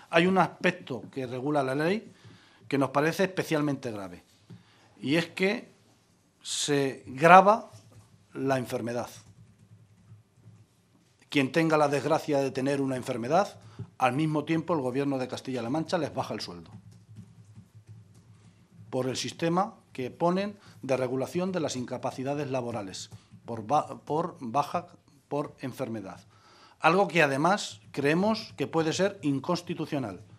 hay un aspecto que regula la ley que nos parece especialmente grave, y es que se grava la enfermedad. Quien tenga la desgracia de tener una enfermedad, al mismo tiempo el Gobierno de Castilla-La Mancha les baja el sueldo por el sistema que ponen de regulación de las incapacidades laborales, por enfermedad. Algo que además creemos que puede ser inconstitucional.